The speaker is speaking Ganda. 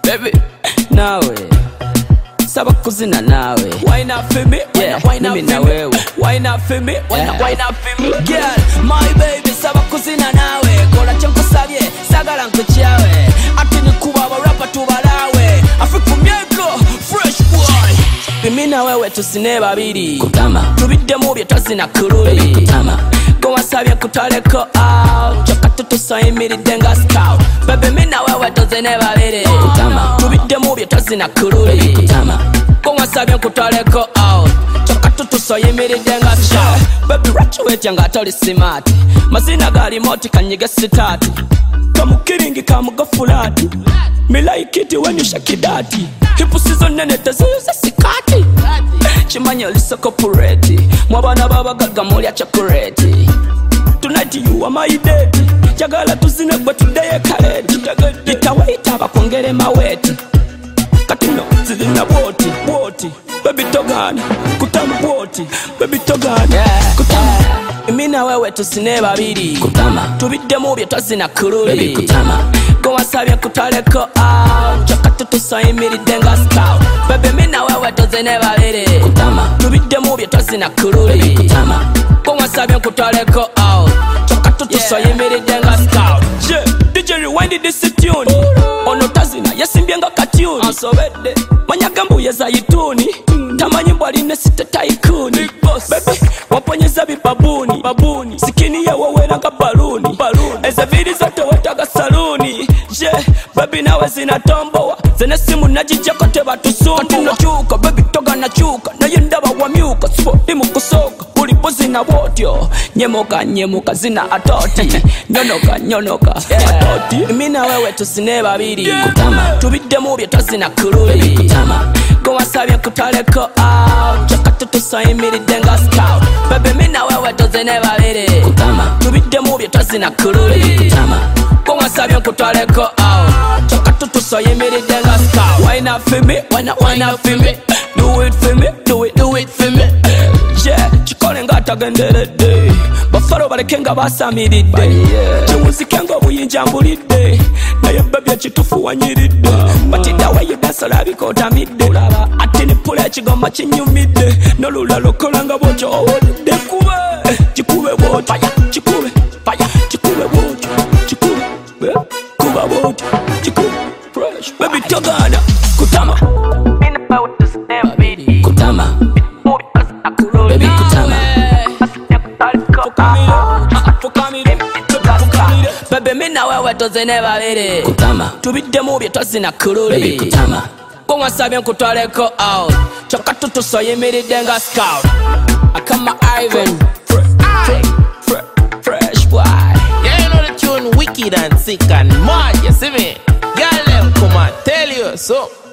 baby, nawe saba kuzina nawe. Wine up for me, wine up mimi na for me. wewe. Wine up for me, wine up for me. Girl, my baby, saba kuzina nawe. Kola changu sabye, sagala nkuchawe. Ati ni kuba rapa tubalawe. Afrika myeko, fresh boy. Mimi na wewe tusine babiri. Kutama Tubidde mu bye twazina kululi. Kutama Goma sabye kutaleko out. Choka tutusayimiridde nga scout. Baby mimi na wewe tuzine babiri. Kutama Tubidde mu bye twazina kululi. Kutama Goma sabye kutaleko out. Choka tutusayimiridde nga scout. Baby rachuwetya nga atali smart. Mazina gali moti kanyiga sitati. Kamukiringi kamugafulati. Me like it when you shake it daddy. Hipu sizo nene tezuyuza sikati. Chimanyo lisoko pureti. Mwabana baba gaga mulya chokoreti. Tonight you are my daddy. Jagala tuzine kwa tudeye kaleti. Itawaita bakongere maweti. Katino zilina woti. Baby togani kutama woti. Baby togani kutama. Mina wewe tusine babiri. Kutama Tubidde mu bye twazina kululi. Baby kutama Goma sabye kutaleko out. Choka tutusayimiridde nga scout. Baby mina wewe tuzine babiri. Kutama Tubidde mu bye twazina kululi. Baby kutama Goma sabye kutaleko out. Choka tutusayimiridde nga scout. Yeah, DJ rewind this tune. Ono tazina yesimbye nga katuni. Ansobedde manyagambu ya zaituni. Tamanyi mbwali nesite tycoon. Baby waponyeza bibabuni. Sikini ya wawera nga baluni. Ezeviri zote wetaga saluni. Yeah, baby nawe zinatombowa. Zene simu najijako tebatusumbuwa. Katino chuka, baby toga na chuka. Naye ndaba wamyuka, spoti mukusoka. Ulipo zina wotyo. Nyemuka zina atoti. Nyonoka atoti. Mina wewe tusine babiri. Kutama Tubidde mu bye twazina kululi. Baby kutama Goma sabye kutaleko out. Choka tutusayimiridde nga scout. Baby mina wewe tuzine babiri. Kutama Tubidde mu bye twazina kululi. Kutama Goma sabye kutaleko out. Choka tutusayimiridde nga scout. Wine up for me, wine up for me. Do it for me, do it for me. Yeah, chikole nga tagenderedde. Bafaro baleke nga basamiridde. Chiwuzike nga obuyinja mbulidde. Naye baby ekitufu wanyiridde. Batidda wayo dansa labika otamidde. Ate ne pula ekigoma kinyumidde. N'olulala okola nga bwotyo owulidde. Kikube bwotyo, kikube bwotyo, kuba bwotyo, kikube fresh. Baby togana kutama Kutama Baby kutama Baby mina wewe tuzine babiri. Kutama Tubidde mu bye twazina Baby kululi. kutama Goma sabye nkutwaleko out. Choka tutusayimiridde nga scout. Akama Ivan fresh boy. Yeah, you know the tune wicked and sick and mad, you see me? Girl, them come and tell you so.